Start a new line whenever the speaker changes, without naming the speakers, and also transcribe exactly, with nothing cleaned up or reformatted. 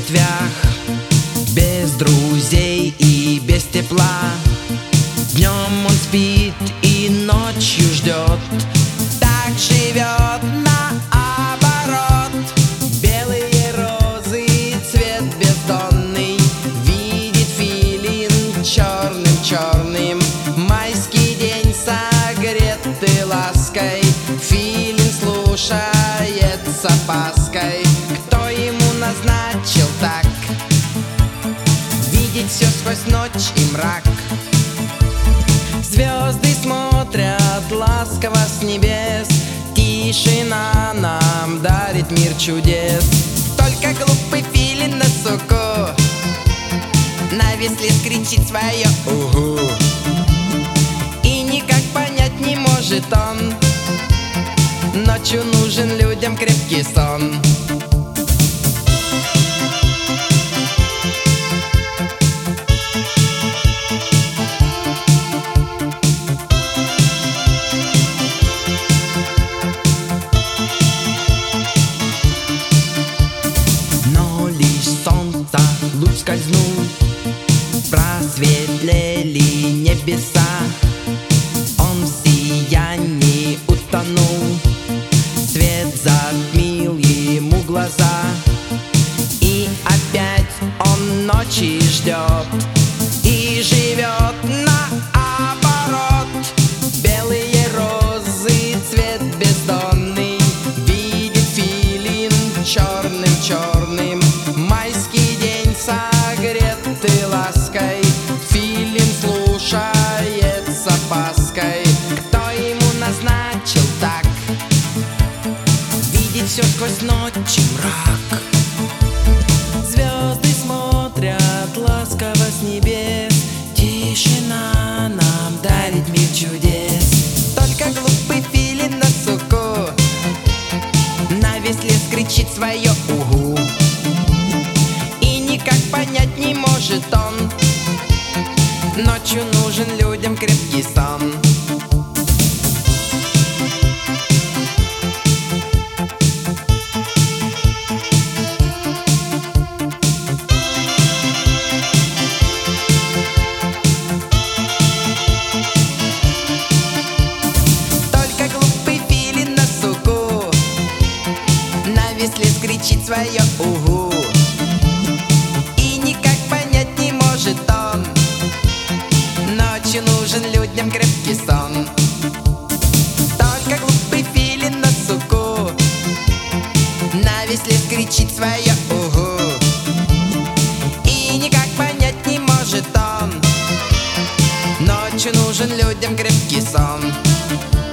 ветвях, без друзей и без тепла. Днем он спит и ночью ждет, так живет наоборот. Белые розы, цвет бездонный, видит филин черным-черным. Майский день согретый лаской, филин слушает с опаской. Кто ему назначил так видеть все сквозь ночь и мрак? Звезды смотрят ласково с небес, тишина нам дарит мир чудес. Только глупый филин на суку на весле скричит свое угу, и никак понять не может он, ночью нужен людям крепкий сон. Луч скользнул, просветлели небеса, он в сиянии утонул, свет затмил ему глаза. И опять он ночи ждет и живет наоборот. Белые розы, цвет бездонный, видит филин черным-черным. Майский день согретый лаской, филин слушает с опаской. Кто ему назначил так видеть все сквозь ночь и мрак? Звезды смотрят ласково с небес, тишина нам дарит мир чудес. Только глупый филин на суку на весле скричит свое угу, никак понять не может он, ночью нужен людям крепкий сон. Только глупый филин на суку на весле скричит свое угу, ночью нужен людям крепкий сон. Только глупый филин на суку на весле скричит свое угу, и никак понять не может он, ночью нужен людям крепкий сон.